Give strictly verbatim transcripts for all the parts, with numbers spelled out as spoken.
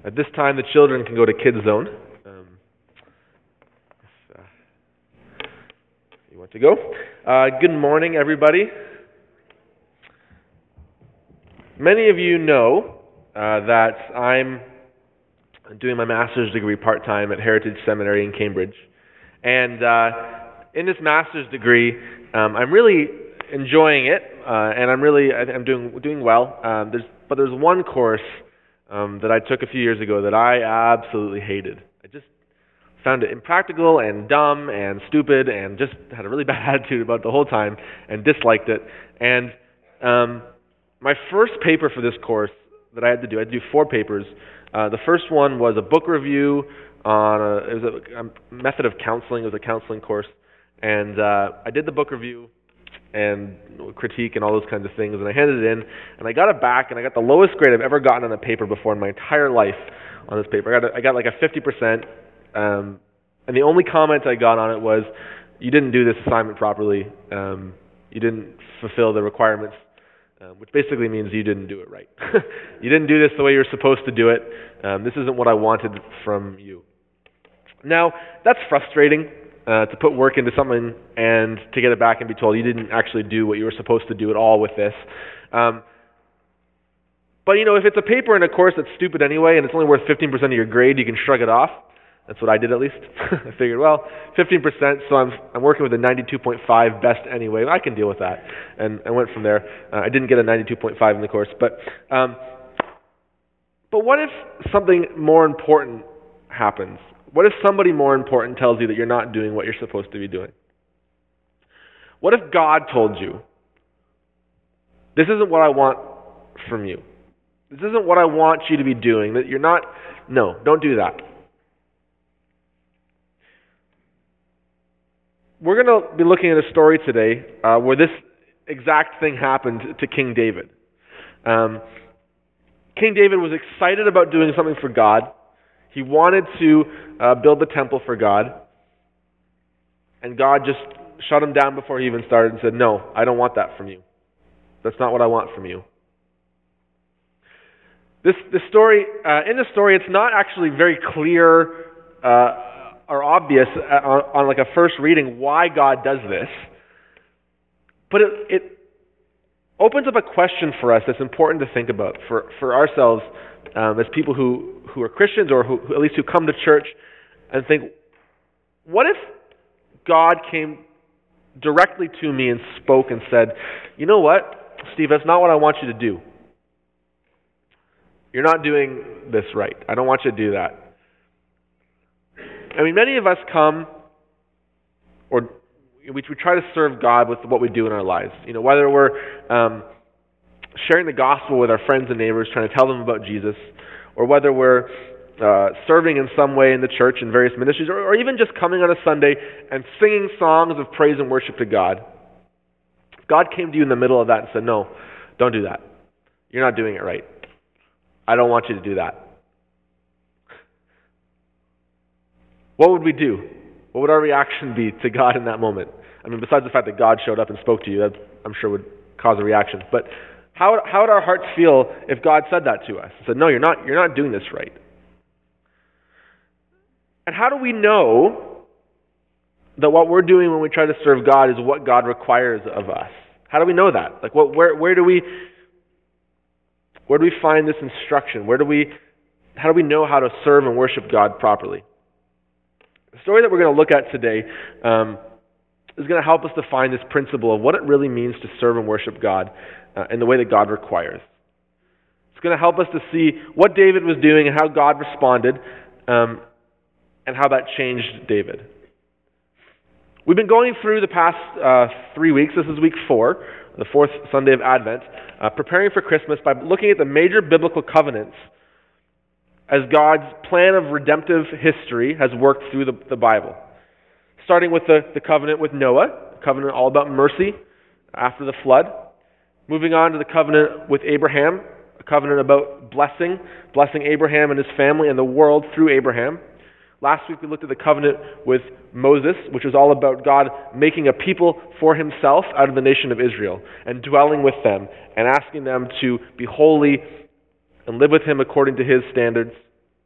At this time, the children can go to Kids Zone. Um, if uh, you want to go. Uh, good morning, everybody. Many of you know uh, that I'm doing my master's degree part-time at Heritage Seminary in Cambridge. And uh, in this master's degree, um, I'm really enjoying it, uh, and I'm really I'm doing doing well. Um, there's but there's one course um, that I took a few years ago that I absolutely hated. I just found it impractical and dumb and stupid, and just had a really bad attitude about it the whole time, and disliked it. And um, my first paper for this course that I had to do, I had to do four papers. Uh, the first one was a book review on a, it was a, a method of counseling. It was a counseling course, and uh, I did the book review and critique and all those kinds of things, and I handed it in, and I got it back, and I got the lowest grade I've ever gotten on a paper before in my entire life on this paper. I got a, I got like a fifty percent, um, and the only comment I got on it was, "You didn't do this assignment properly. Um, you didn't fulfill the requirements." Um, which basically means you didn't do it right. You didn't do this the way you were supposed to do it. Um, this isn't what I wanted from you. Now, that's frustrating, uh, to put work into something and to get it back and be told you didn't actually do what you were supposed to do at all with this. Um, but, you know, if it's a paper in a course that's stupid anyway and it's only worth fifteen percent of your grade, you can shrug it off. That's what I did, at least. I figured, well, fifteen percent, so I'm I'm working with a ninety-two point five best anyway. I can deal with that. And I went from there. Uh, I didn't get a ninety-two point five in the course. But um, but what if something more important happens? What if somebody more important tells you that you're not doing what you're supposed to be doing? What if God told you, this isn't what I want from you. This isn't what I want you to be doing. That you're not, no, don't do that. We're going to be looking at a story today uh, where this exact thing happened to King David. Um, King David was excited about doing something for God. He wanted to uh, build the temple for God. And God just shut him down before he even started and said, "No, I don't want that from you. That's not what I want from you." This, this story, uh, in the story, it's not actually very clear uh, or obvious on, on like a first reading why God does this, but it, it opens up a question for us that's important to think about for, for ourselves um, as people who, who are Christians or who, who at least who come to church and think, what if God came directly to me and spoke and said, "You know what, Steve, that's not what I want you to do. You're not doing this right. I don't want you to do that." I mean, many of us come, or we, we try to serve God with what we do in our lives. You know, whether we're um, sharing the gospel with our friends and neighbors, trying to tell them about Jesus, or whether we're uh, serving in some way in the church in various ministries, or, or even just coming on a Sunday and singing songs of praise and worship to God. God came to you in the middle of that and said, "No, don't do that. You're not doing it right. I don't want you to do that." What would we do? What would our reaction be to God in that moment? I mean, besides the fact that God showed up and spoke to you, that I'm sure would cause a reaction. But how how would our hearts feel if God said that to us? He said, "No, you're not. You're not doing this right." And how do we know that what we're doing when we try to serve God is what God requires of us? How do we know that? Like, what? Where? Where do we? Where do we find this instruction? Where do we? How do we know how to serve and worship God properly? The story that we're going to look at today um, is going to help us define this principle of what it really means to serve and worship God uh, in the way that God requires. It's going to help us to see what David was doing and how God responded um, and how that changed David. We've been going through the past uh, three weeks. This is week four, the fourth Sunday of Advent, uh, preparing for Christmas by looking at the major biblical covenants as God's plan of redemptive history has worked through the, the Bible. Starting with the, the covenant with Noah, a covenant all about mercy after the flood. Moving on to the covenant with Abraham, a covenant about blessing, blessing Abraham and his family and the world through Abraham. Last week we looked at the covenant with Moses, which was all about God making a people for himself out of the nation of Israel and dwelling with them and asking them to be holy and live with him according to his standards.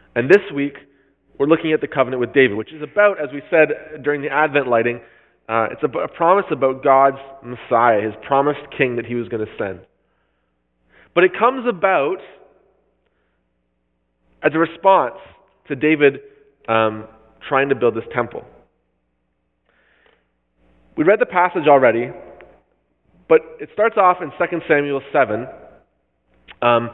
And this week, we're looking at the covenant with David, which is about, as we said during the Advent lighting, uh, it's a, a promise about God's Messiah, his promised king that he was going to send. But it comes about as a response to David um, trying to build this temple. We read the passage already, but it starts off in Second Samuel seven, um,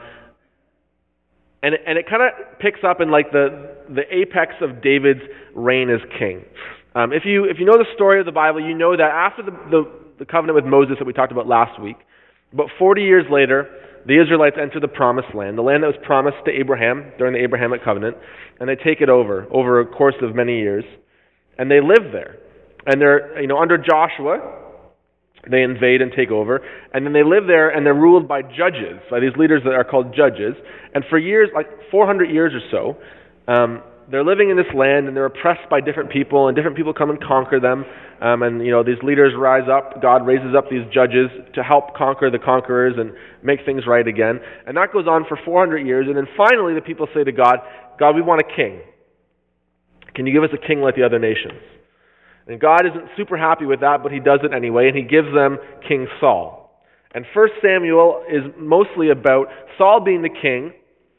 and it, and it kind of picks up in like the the apex of David's reign as king. Um, if you if you know the story of the Bible, you know that after the, the the covenant with Moses that we talked about last week, about forty years later, the Israelites enter the promised land, the land that was promised to Abraham during the Abrahamic covenant, and they take it over over a course of many years, and they live there. And they're, you know, under Joshua, they invade and take over, and then they live there, and they're ruled by judges, by these leaders that are called judges. And for years, like four hundred years or so, um, they're living in this land, and they're oppressed by different people, and different people come and conquer them. Um, and, you know, these leaders rise up. God raises up these judges to help conquer the conquerors and make things right again. And that goes on for four hundred years. And then finally, the people say to God, God, we want a king. Can you give us a king like the other nations? And God isn't super happy with that, but he does it anyway, and he gives them King Saul. And First Samuel is mostly about Saul being the king,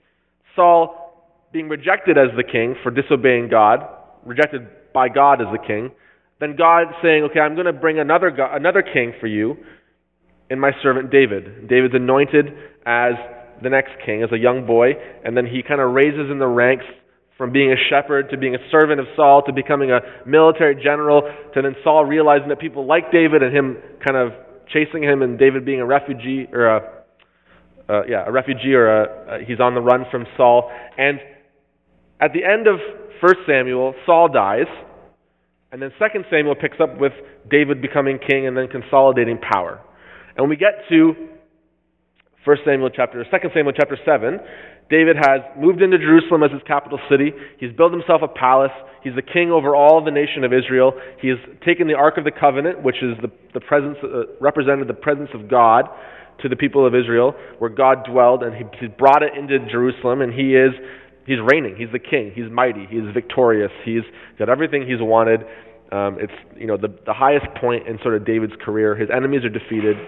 Saul being rejected as the king for disobeying God, rejected by God as the king, then God saying, okay, I'm going to bring another God, another king for you in my servant David. David's anointed as the next king, as a young boy, and then he kind of raises in the ranks from being a shepherd to being a servant of Saul to becoming a military general to then Saul realizing that people like David and him kind of chasing him and David being a refugee or a uh, yeah a refugee or a, uh, he's on the run from Saul. And at the end of First Samuel, Saul dies, and then Second Samuel picks up with David becoming king and then consolidating power. And when we get to First Samuel chapter, Second Samuel chapter seven, David has moved into Jerusalem as his capital city. He's built himself a palace. He's the king over all the nation of Israel. He has taken the Ark of the Covenant, which is the, the presence, uh, represented the presence of God to the people of Israel, where God dwelled, and he, he brought it into Jerusalem, and he is, he's reigning. He's the king. He's mighty. He's victorious. He's got everything he's wanted. Um, it's, you know, the, the highest point in sort of David's career. His enemies are defeated.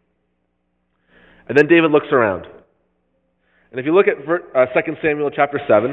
And then David looks around. And if you look at uh, Second Samuel chapter seven,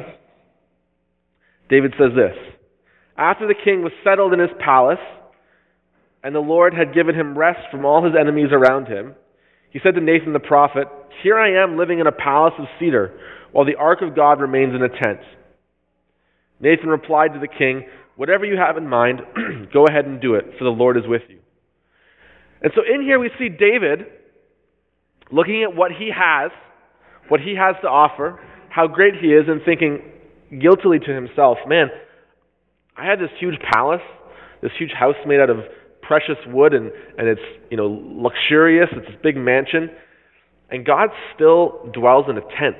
David says this: after the king was settled in his palace, and the Lord had given him rest from all his enemies around him, he said to Nathan the prophet, here I am living in a palace of cedar, while the ark of God remains in a tent. Nathan replied to the king, whatever you have in mind, go ahead and do it, for the Lord is with you. And so in here we see David looking at what he has, what he has to offer, how great he is, and thinking guiltily to himself, man, I had this huge palace, this huge house made out of precious wood, and, and it's, you know, luxurious, it's this big mansion, and God still dwells in a tent.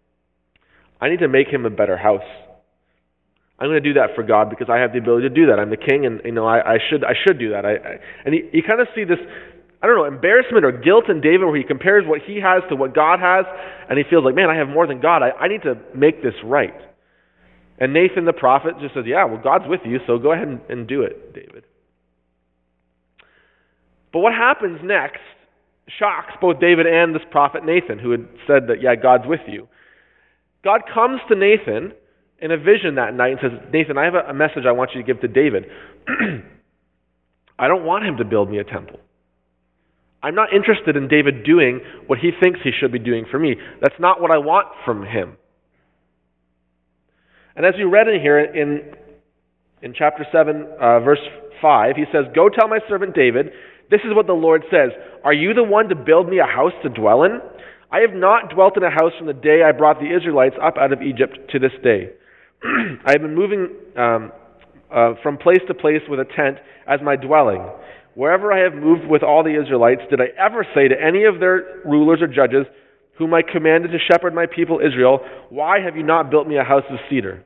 I need to make him a better house. I'm going to do that for God because I have the ability to do that. I'm the king, and you know I, I should I should do that. I, I and you, you kind of see this, I don't know, embarrassment or guilt in David where he compares what he has to what God has, and he feels like, man, I have more than God. I, I need to make this right. And Nathan the prophet just says, yeah, well, God's with you, so go ahead and, and do it, David. But what happens next shocks both David and this prophet Nathan, who had said that, yeah, God's with you. God comes to Nathan in a vision that night and says, Nathan, I have a, a message I want you to give to David. I don't want him to build me a temple. I'm not interested in David doing what he thinks he should be doing for me. That's not what I want from him. And as we read in here in, in chapter seven, uh, verse five, he says, go tell my servant David, this is what the Lord says. Are you the one to build me a house to dwell in? I have not dwelt in a house from the day I brought the Israelites up out of Egypt to this day. I have been moving um, uh, from place to place with a tent as my dwelling. Wherever I have moved with all the Israelites, did I ever say to any of their rulers or judges, whom I commanded to shepherd my people Israel, why have you not built me a house of cedar?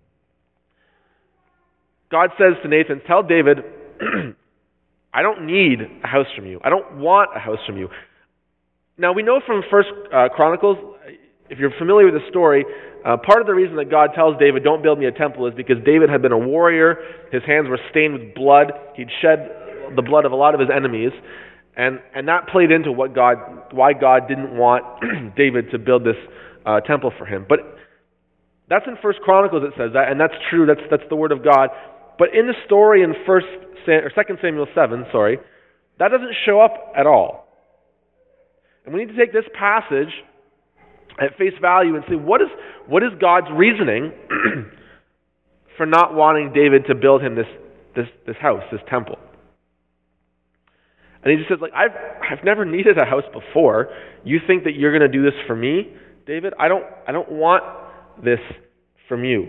God says to Nathan, tell David, I don't need a house from you. I don't want a house from you. Now we know from First uh, Chronicles, if you're familiar with the story, uh, part of the reason that God tells David, don't build me a temple, is because David had been a warrior. His hands were stained with blood. He'd shed the blood of a lot of his enemies. And, and that played into what God, why God didn't want David to build this uh, temple for him. But that's in First Chronicles it says that, and that's true. That's, that's the word of God. But in the story in First Sam, or Second Samuel seven, sorry, that doesn't show up at all. And we need to take this passage at face value and see what is what is God's reasoning for not wanting David to build him this this this house, this temple. And he just says, like, I've I've never needed a house before. You think that you're going to do this for me, David? I don't I don't want this from you.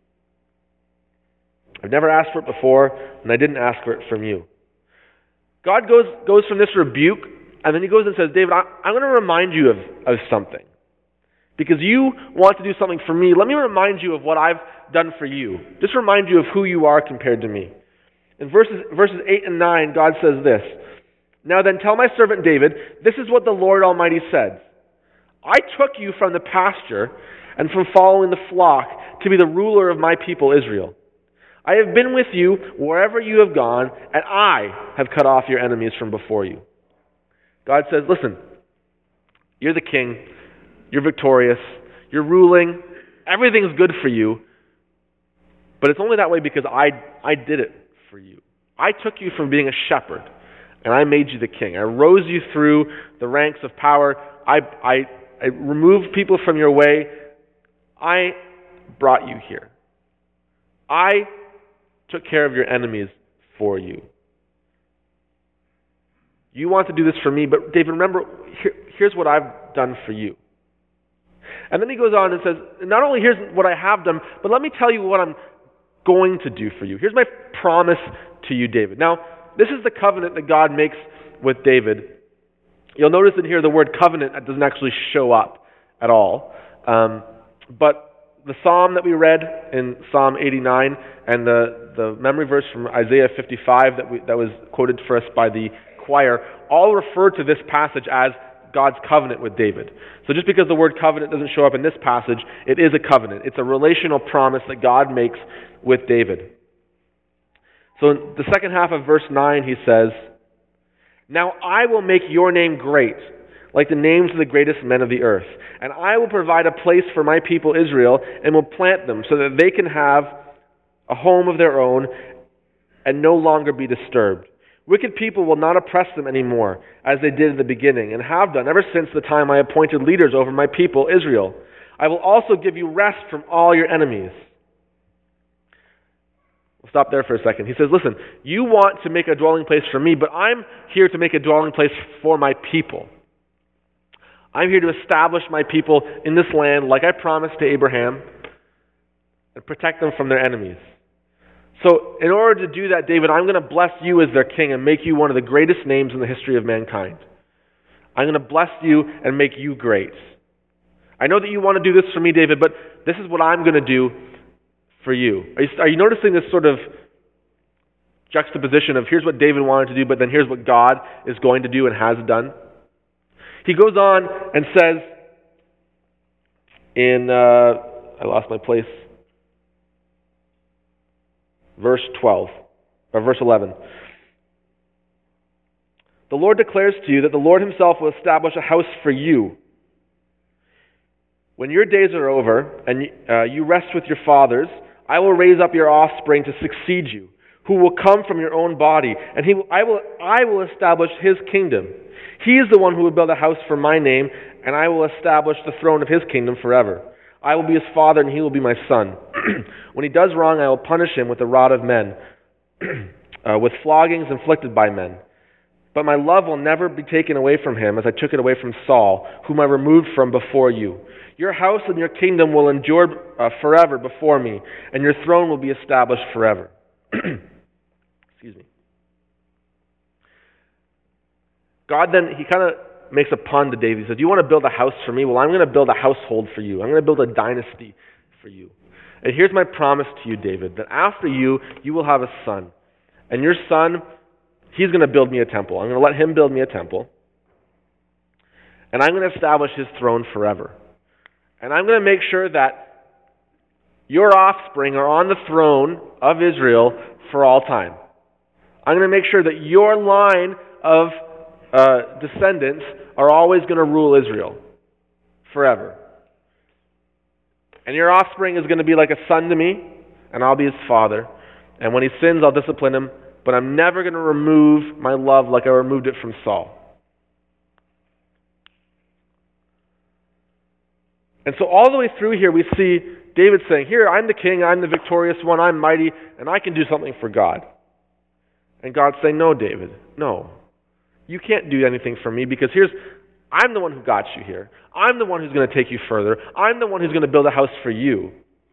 I've never asked for it before, and I didn't ask for it from you. God goes goes from this rebuke, and then he goes and says, David, I, I'm going to remind you of, of something. Because you want to do something for me, let me remind you of what I've done for you. Just remind you of who you are compared to me. In verses verses eight and nine, God says this, Now then tell my servant David, this is what the Lord Almighty said. I took you from the pasture and from following the flock to be the ruler of my people Israel. I have been with you wherever you have gone, and I have cut off your enemies from before you. God says, listen, you're the king, you're victorious, you're ruling, everything's good for you, but it's only that way because I, I did it for you. I took you from being a shepherd, and I made you the king. I rose you through the ranks of power. I, I, I removed people from your way. I brought you here. I took care of your enemies for you. You want to do this for me, but David, remember, here, here's what I've done for you. And then he goes on and says, not only here's what I have done, but let me tell you what I'm going to do for you. Here's my promise to you, David. Now, this is the covenant that God makes with David. You'll notice in here the word covenant doesn't actually show up at all. Um, but the psalm that we read in Psalm eighty-nine and the, the memory verse from Isaiah fifty-five that, we, that was quoted for us by the choir all refer to this passage as God's covenant with David. So just because the word covenant doesn't show up in this passage, it is a covenant. It's a relational promise that God makes with David. So in the second half of verse nine, he says, Now I will make your name great, like the names of the greatest men of the earth. And I will provide a place for my people Israel and will plant them so that they can have a home of their own and no longer be disturbed. Wicked people will not oppress them anymore, as they did in the beginning, and have done ever since the time I appointed leaders over my people Israel. I will also give you rest from all your enemies. We'll stop there for a second. He says, listen, you want to make a dwelling place for me, but I'm here to make a dwelling place for my people. I'm here to establish my people in this land like I promised to Abraham and protect them from their enemies. So in order to do that, David, I'm going to bless you as their king and make you one of the greatest names in the history of mankind. I'm going to bless you and make you great. I know that you want to do this for me, David, but this is what I'm going to do for you. Are you, are you noticing this sort of juxtaposition of here's what David wanted to do, but then here's what God is going to do and has done? He goes on and says in, uh, I lost my place, verse twelve, or verse eleven. The Lord declares to you that the Lord himself will establish a house for you. When your days are over and uh, you rest with your fathers, I will raise up your offspring to succeed you, who will come from your own body, and he will, I will I will establish his kingdom. He is the one who will build a house for my name, and I will establish the throne of his kingdom forever. I will be his father, and he will be my son. When he does wrong, I will punish him with the rod of men, uh, with floggings inflicted by men. But my love will never be taken away from him, as I took it away from Saul, whom I removed from before you. Your house and your kingdom will endure uh, forever before me, and your throne will be established forever. Excuse me. God then, he kind of makes a pun to David. He says, do you want to build a house for me? Well, I'm going to build a household for you. I'm going to build a dynasty for you. And here's my promise to you, David, that after you, you will have a son. And your son, he's going to build me a temple. I'm going to let him build me a temple. And I'm going to establish his throne forever. And I'm going to make sure that your offspring are on the throne of Israel for all time. I'm going to make sure that your line of uh, descendants are always going to rule Israel forever. And your offspring is going to be like a son to me, and I'll be his father. And when he sins, I'll discipline him, but I'm never going to remove my love like I removed it from Saul. And so all the way through here, we see David saying, here, I'm the king, I'm the victorious one, I'm mighty, and I can do something for God. And God's saying, no, David, no. You can't do anything for me because here's, I'm the one who got you here. I'm the one who's going to take you further. I'm the one who's going to build a house for you.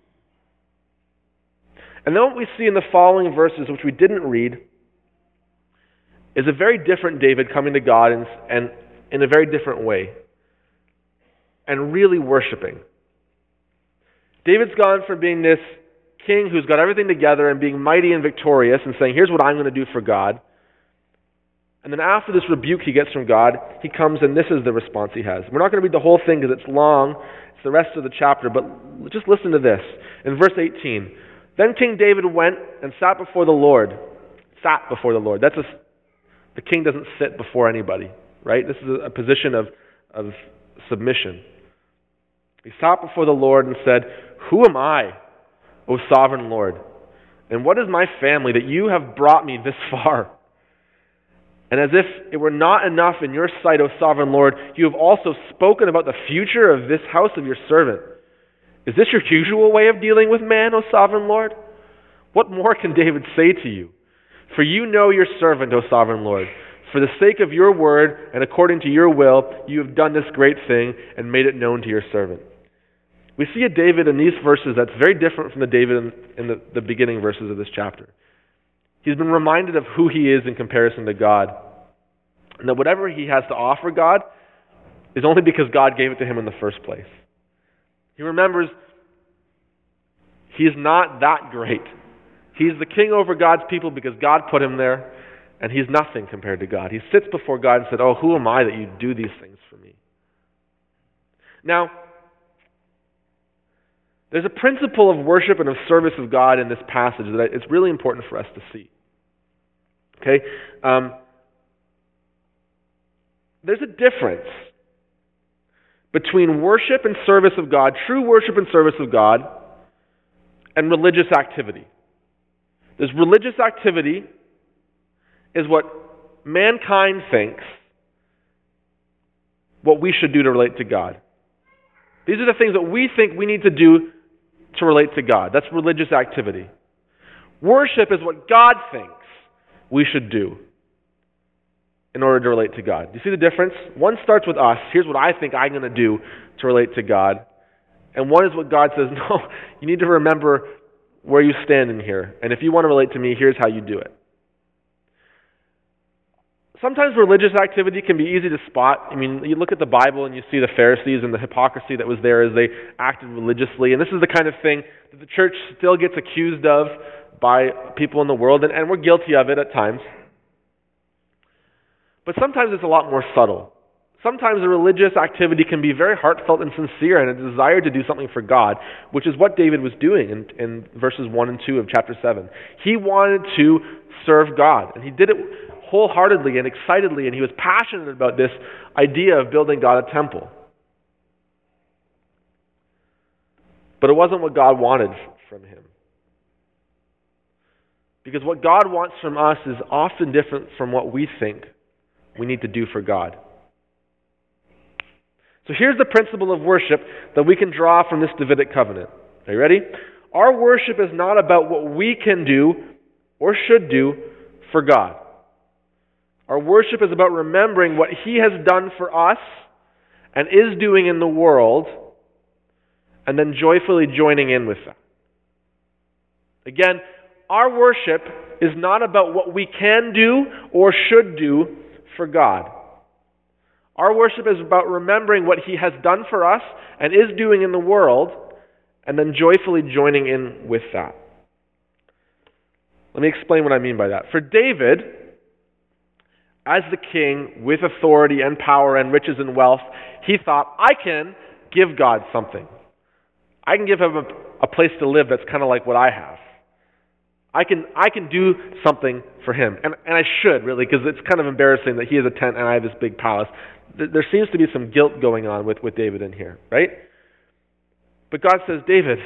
And then what we see in the following verses, which we didn't read, is a very different David coming to God and, and in a very different way. And really worshiping. David's gone from being this king who's got everything together and being mighty and victorious and saying, here's what I'm going to do for God. And then after this rebuke he gets from God, he comes and this is the response he has. We're not going to read the whole thing because it's long. It's the rest of the chapter, but just listen to this. In verse eighteen, then King David went and sat before the Lord. Sat before the Lord. That's a, the king doesn't sit before anybody, right? This is a, a position of, of submission. He sat before the Lord and said, who am I, O sovereign Lord? And what is my family that you have brought me this far? And as if it were not enough in your sight, O sovereign Lord, you have also spoken about the future of this house of your servant. Is this your usual way of dealing with man, O sovereign Lord? What more can David say to you? For you know your servant, O sovereign Lord. For the sake of your word and according to your will, you have done this great thing and made it known to your servant. We see a David in these verses that's very different from the David in, in the, the beginning verses of this chapter. He's been reminded of who he is in comparison to God. And that whatever he has to offer God is only because God gave it to him in the first place. He remembers he's not that great. He's the king over God's people because God put him there, and he's nothing compared to God. He sits before God and said, oh, who am I that you do these things for me? Now, there's a principle of worship and of service of God in this passage that it's really important for us to see. Okay? Um, there's a difference between worship and service of God, true worship and service of God, and religious activity. There's religious activity is what mankind thinks what we should do to relate to God. These are the things that we think we need to do to relate to God. That's religious activity. Worship is what God thinks we should do in order to relate to God. Do you see the difference? One starts with us. Here's what I think I'm going to do to relate to God. And one is what God says, no, you need to remember where you stand in here. And if you want to relate to me, here's how you do it. Sometimes religious activity can be easy to spot. I mean, you look at the Bible and you see the Pharisees and the hypocrisy that was there as they acted religiously. And this is the kind of thing that the church still gets accused of by people in the world, and, and we're guilty of it at times. But sometimes it's a lot more subtle. Sometimes a religious activity can be very heartfelt and sincere and a desire to do something for God, which is what David was doing in, in verses one and two of chapter seven. He wanted to serve God, and he did it wholeheartedly and excitedly, and he was passionate about this idea of building God a temple. But it wasn't what God wanted from him. Because what God wants from us is often different from what we think we need to do for God. So here's the principle of worship that we can draw from this Davidic covenant. Are you ready? Our worship is not about what we can do or should do for God. Our worship is about remembering what He has done for us and is doing in the world, and then joyfully joining in with that. Again, our worship is not about what we can do or should do for God. Our worship is about remembering what He has done for us and is doing in the world, and then joyfully joining in with that. Let me explain what I mean by that. For David, as the king with authority and power and riches and wealth, he thought, I can give God something. I can give him a, a place to live that's kind of like what I have. I can I can do something for him. And, and I should, really, because it's kind of embarrassing that he has a tent and I have this big palace. There seems to be some guilt going on with, with David in here, right? But God says, David,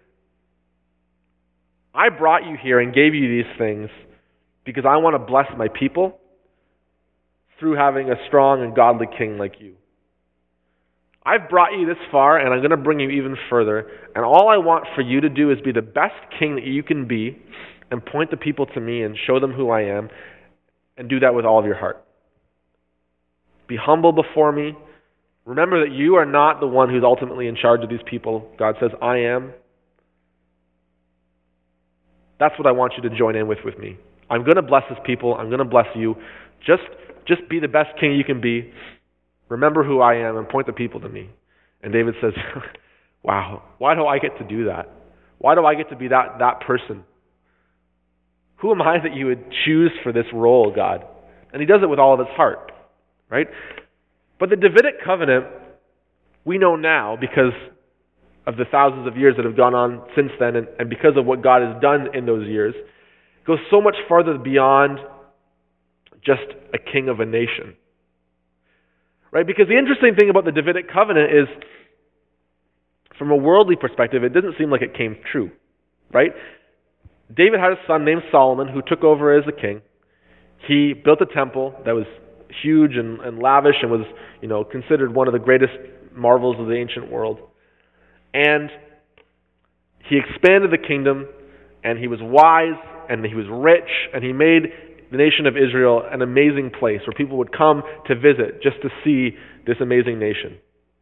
I brought you here and gave you these things because I want to bless my people through having a strong and godly king like you. I've brought you this far, and I'm going to bring you even further. And all I want for you to do is be the best king that you can be and point the people to me and show them who I am, and do that with all of your heart. Be humble before me. Remember that you are not the one who's ultimately in charge of these people. God says, I am. That's what I want you to join in with with me. I'm going to bless his people. I'm going to bless you. Just, just be the best king you can be. Remember who I am and point the people to me. And David says, wow, why do I get to do that? Why do I get to be that, that person? Who am I that you would choose for this role, God? And he does it with all of his heart, right? But the Davidic covenant, we know now because of the thousands of years that have gone on since then, and, and because of what God has done in those years, goes so much farther beyond just a king of a nation. Right? Because the interesting thing about the Davidic covenant is, from a worldly perspective, it doesn't seem like it came true. Right? David had a son named Solomon who took over as a king. He built a temple that was huge and, and lavish and was, you know, considered one of the greatest marvels of the ancient world. And he expanded the kingdom, and he was wise, and he was rich, and he made the nation of Israel an amazing place where people would come to visit just to see this amazing nation.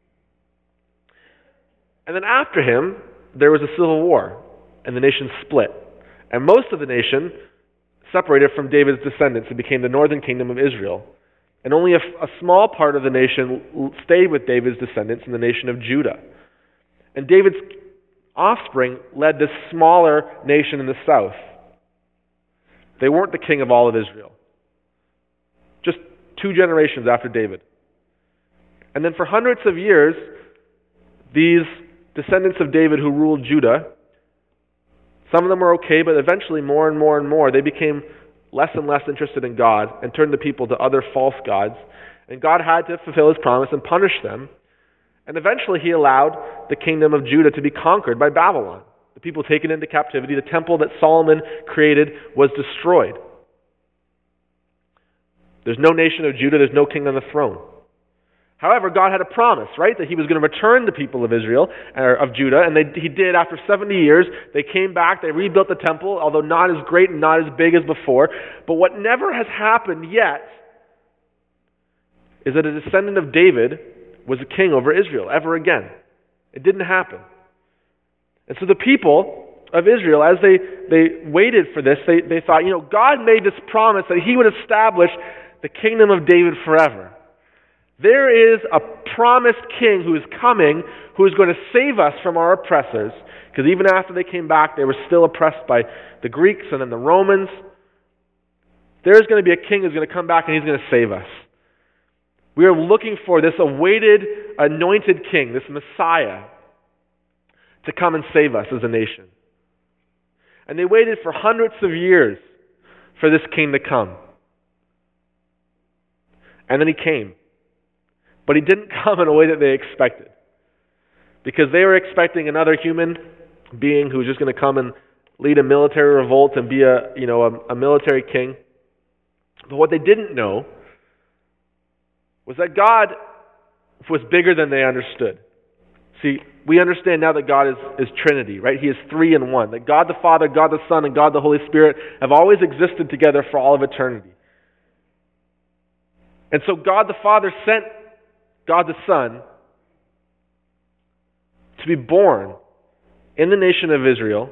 And then after him, there was a civil war, and the nation split. And most of the nation separated from David's descendants and became the northern kingdom of Israel. And only a, a small part of the nation stayed with David's descendants in the nation of Judah. And David's offspring led this smaller nation in the south. They weren't the king of all of Israel. Just two generations after David. And then for hundreds of years, these descendants of David who ruled Judah, some of them were okay, but eventually more and more and more, they became less and less interested in God and turned the people to other false gods. And God had to fulfill his promise and punish them. And eventually he allowed the kingdom of Judah to be conquered by Babylon. The people taken into captivity, the temple that Solomon created was destroyed. There's no nation of Judah, there's no king on the throne. However, God had a promise, right, that he was going to return the people of Israel, or of Judah, and they, he did after seventy years. They came back, they rebuilt the temple, although not as great and not as big as before. But what never has happened yet is that a descendant of David was a king over Israel ever again. It didn't happen. And so the people of Israel, as they, they waited for this, they, they thought, you know, God made this promise that he would establish the kingdom of David forever. There is a promised king who is coming, who is going to save us from our oppressors. Because even after they came back, they were still oppressed by the Greeks and then the Romans. There's going to be a king who's going to come back and he's going to save us. We are looking for this awaited, anointed king, this Messiah, to come and save us as a nation. And they waited for hundreds of years for this king to come. And then he came. But he didn't come in a way that they expected. Because they were expecting another human being who was just going to come and lead a military revolt and be a, you know, a, a military king. But what they didn't know was that God was bigger than they understood. See, we understand now that God is, is Trinity, right? He is three in one. That God the Father, God the Son, and God the Holy Spirit have always existed together for all of eternity. And so God the Father sent God the Son to be born in the nation of Israel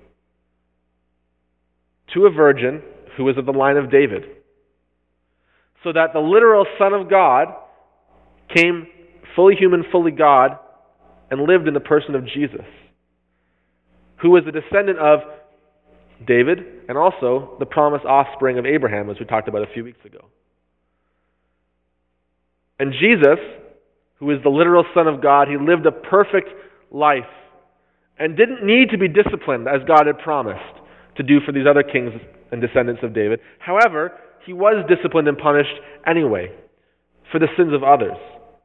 to a virgin who was of the line of David. So that the literal Son of God came fully human, fully God, and lived in the person of Jesus, who was a descendant of David and also the promised offspring of Abraham, as we talked about a few weeks ago. And Jesus, who is the literal Son of God, he lived a perfect life and didn't need to be disciplined as God had promised to do for these other kings and descendants of David. However, he was disciplined and punished anyway for the sins of others.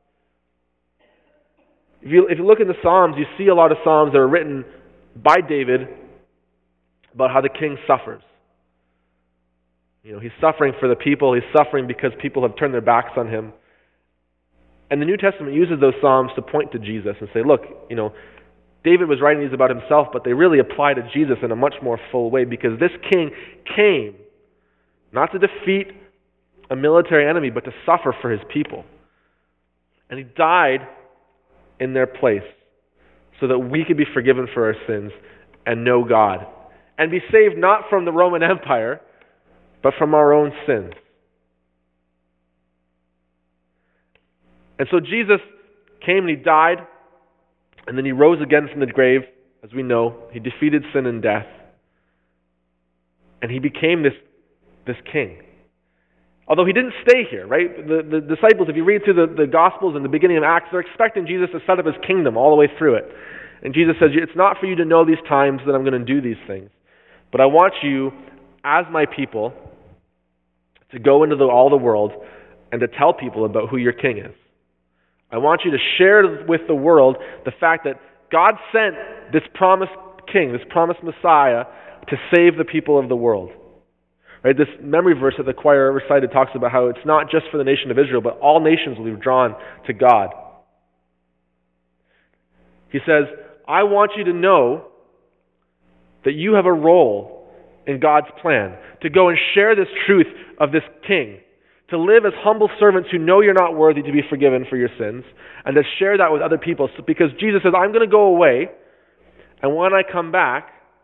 If you, if you look in the Psalms, you see a lot of Psalms that are written by David about how the king suffers. You know, he's suffering for the people. He's suffering because people have turned their backs on him. And the New Testament uses those Psalms to point to Jesus and say, look, you know, David was writing these about himself, but they really apply to Jesus in a much more full way, because this king came not to defeat a military enemy, but to suffer for his people. And he died in their place so that we could be forgiven for our sins and know God. And be saved not from the Roman Empire, but from our own sins. And so Jesus came and he died, and then he rose again from the grave, as we know. He defeated sin and death. And he became this, this king. Although he didn't stay here, right? The, the disciples, if you read through the, the Gospels in the beginning of Acts, they're expecting Jesus to set up his kingdom all the way through it. And Jesus says, it's not for you to know these times that I'm going to do these things. But I want you, as my people, to go into the, all the world and to tell people about who your king is. I want you to share with the world the fact that God sent this promised king, this promised Messiah, to save the people of the world. Right? This memory verse that the choir recited talks about how it's not just for the nation of Israel, but all nations will be drawn to God. He says, I want you to know that you have a role in God's plan to go and share this truth of this king, to live as humble servants who know you're not worthy to be forgiven for your sins, and to share that with other people. So, because Jesus says, I'm going to go away, and when I come back,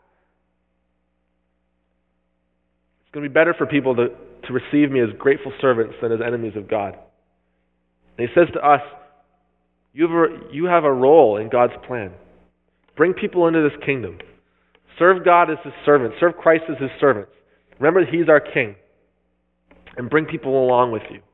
it's going to be better for people to, to receive me as grateful servants than as enemies of God. And he says to us, you have a, you have a role in God's plan. Bring people into this kingdom. Serve God as his servants. Serve Christ as his servants. Remember that he's our king. And bring people along with you.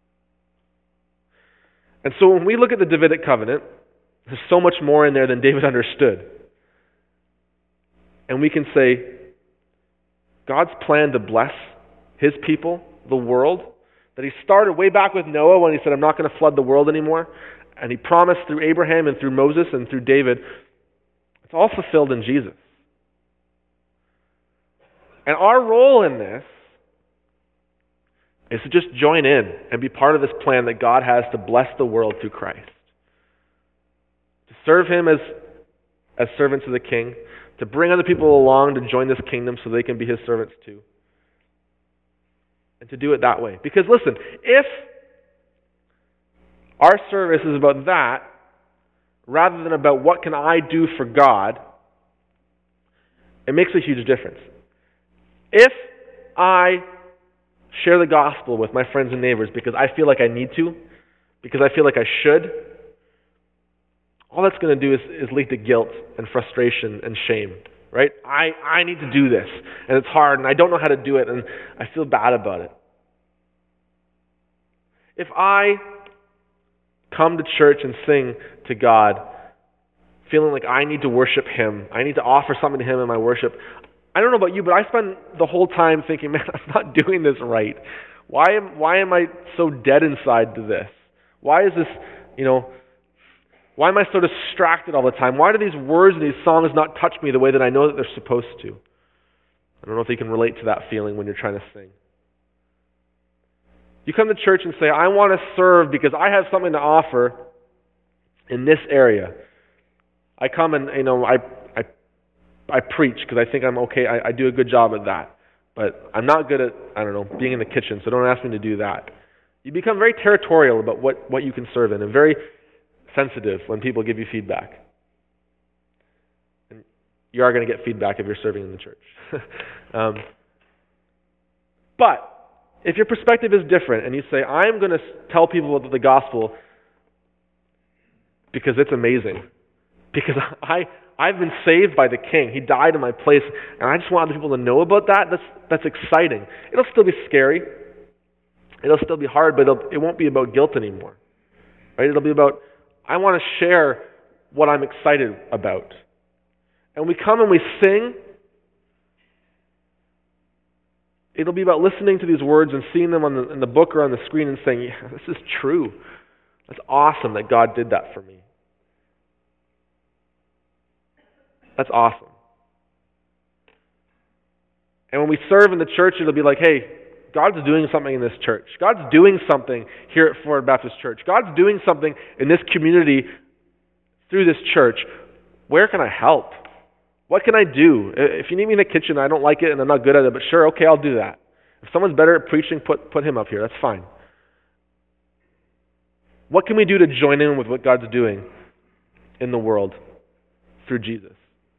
And so when we look at the Davidic covenant, there's so much more in there than David understood. And we can say, God's plan to bless his people, the world, that he started way back with Noah when he said, I'm not going to flood the world anymore. And he promised through Abraham and through Moses and through David, it's all fulfilled in Jesus. And our role in this is to just join in and be part of this plan that God has to bless the world through Christ. To serve him as, as servants of the king, to bring other people along to join this kingdom so they can be his servants too. And to do it that way. Because listen, if our service is about that, rather than about what can I do for God, it makes a huge difference. If I share the gospel with my friends and neighbors because I feel like I need to, because I feel like I should, all that's going to do is, is lead to guilt and frustration and shame, right? I, I need to do this, and it's hard, and I don't know how to do it, and I feel bad about it. If I come to church and sing to God, feeling like I need to worship him, I need to offer something to him in my worship, I don't know about you, but I spend the whole time thinking, man, I'm not doing this right. Why am why am I so dead inside to this? Why is this, you know, why am I so distracted all the time? Why do these words and these songs not touch me the way that I know that they're supposed to? I don't know if you can relate to that feeling when you're trying to sing. You come to church and say, I want to serve because I have something to offer in this area. I come and, you know, I I, I preach because I think I'm okay. I, I do a good job at that. But I'm not good at, I don't know, being in the kitchen, so don't ask me to do that. You become very territorial about what, what you can serve in and very sensitive when people give you feedback. And you are going to get feedback if you're serving in the church. um, but if your perspective is different and you say, I'm going to tell people about the gospel because it's amazing, because I, I've been saved by the King. He died in my place, and I just want other people to know about that. That's, that's exciting. It'll still be scary. It'll still be hard, but it'll, it won't be about guilt anymore. Right? It'll be about, I want to share what I'm excited about. and we come and we sing, it'll be about listening to these words and seeing them on the, in the book or on the screen and saying, yeah, this is true. That's awesome that God did that for me. That's awesome. And when we serve in the church, it'll be like, hey, God's doing something in this church. God's doing something here at Florida Baptist Church. God's doing something in this community through this church. Where can I help? What can I do? If you need me in the kitchen, I don't like it and I'm not good at it, but sure, okay, I'll do that. If someone's better at preaching, put, put him up here. That's fine. What can we do to join in with what God's doing in the world through Jesus?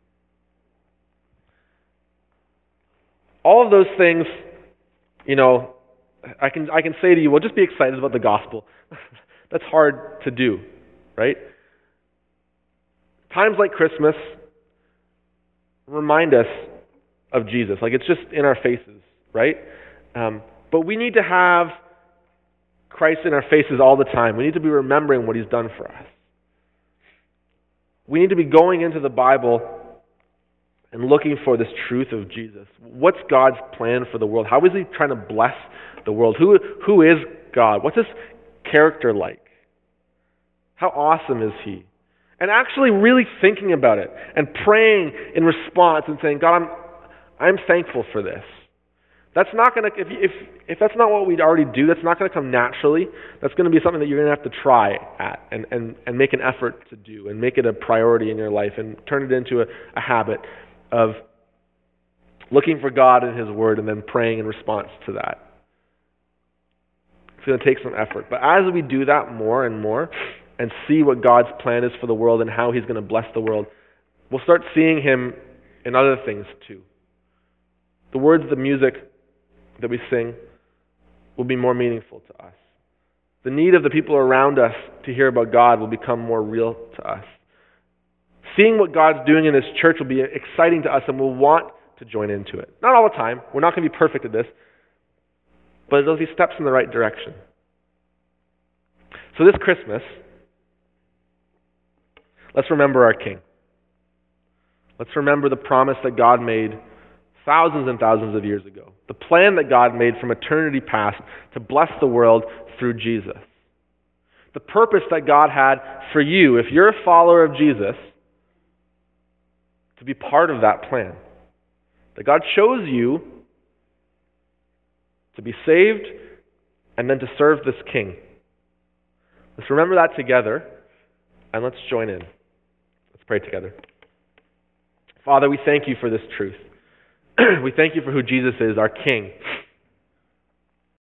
All of those things, you know, I can I can say to you, well, just be excited about the gospel. That's hard to do, right? Times like Christmas remind us of Jesus. Like, it's just in our faces, right? Um, but we need to have Christ in our faces all the time. We need to be remembering what He's done for us. We need to be going into the Bible and looking for this truth of Jesus. What's God's plan for the world? How is He trying to bless the world? Who Who is God? What's His character like? How awesome is He? And actually really thinking about it and praying in response and saying, God, I'm I'm thankful for this. That's not going to, if, if if that's not what we'd already do, that's not going to come naturally. That's going to be something that you're going to have to try at and, and, and make an effort to do and make it a priority in your life and turn it into a, a habit of looking for God in His Word and then praying in response to that. It's going to take some effort. But as we do that more and more and see what God's plan is for the world and how He's going to bless the world, we'll start seeing Him in other things too. The words, the music that we sing will be more meaningful to us. The need of the people around us to hear about God will become more real to us. Seeing what God's doing in this church will be exciting to us and we'll want to join into it. Not all the time. We're not going to be perfect at this. But there'll be steps in the right direction. So this Christmas, let's remember our King. Let's remember the promise that God made thousands and thousands of years ago. The plan that God made from eternity past to bless the world through Jesus. The purpose that God had for you, if you're a follower of Jesus, to be part of that plan. That God chose you to be saved and then to serve this King. Let's remember that together and let's join in. Let's pray together. Father, we thank You for this truth. We thank You for who Jesus is, our King.